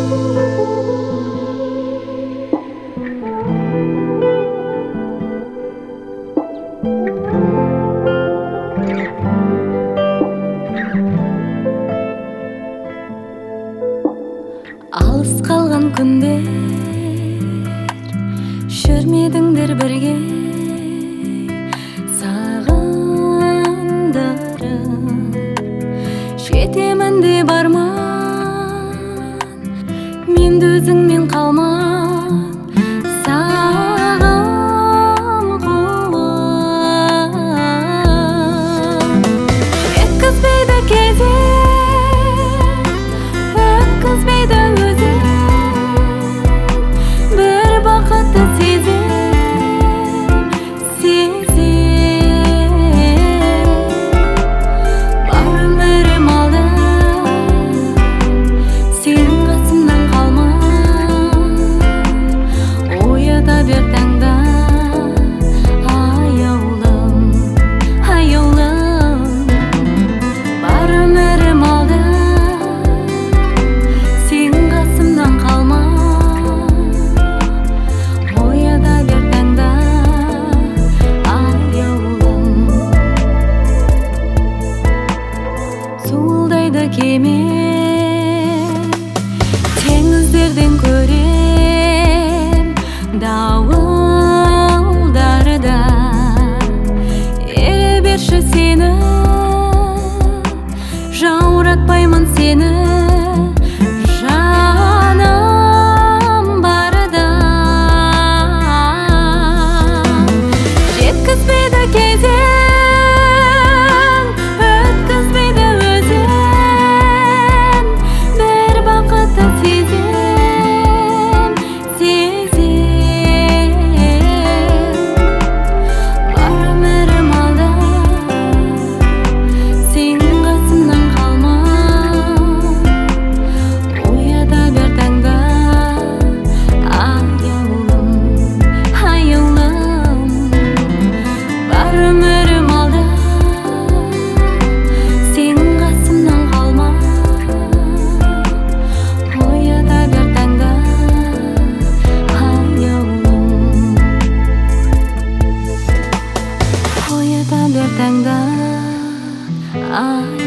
Алыс қалған күндер жүрмедіңдер бірге, сағындырып жетемін деп арман, мен де өзіңмен қалман саған қуып. Жеткізбейді кезек, өткізбейді өзің, бір бақытты сезім, бар өмірім алда, сенің қасымнан қалман, оята бер таңда, аяулым, аяулым. Бар өмірім алда, сенің қасымнан қалман, оята бер таңда, аяулым. Суылдайды кеме, теңіздерден көрем дауылдарды, ере берші сені, жауратпаймын сені, жаным барда. Жеткізбейді кезең, өткізбейді өзің, бір бақытты сезім, бар өмірім алда, сенің қасымнан қалман, оята бер таңда, аяулым, аяулым. Бар өмірім алда, сенің қасымнан қалман, оята бер таңда, аяулым, оята бер таңда, аяулым.